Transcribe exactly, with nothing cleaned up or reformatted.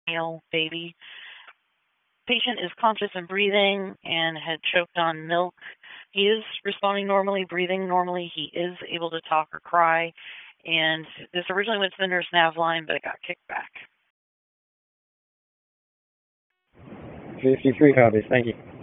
male baby. Patient is conscious and breathing and had choked on milk. He is responding normally, breathing normally. He is able to talk or cry. And this originally went to the nurse nav line, but it got kicked back. fifty-three copies. Thank you.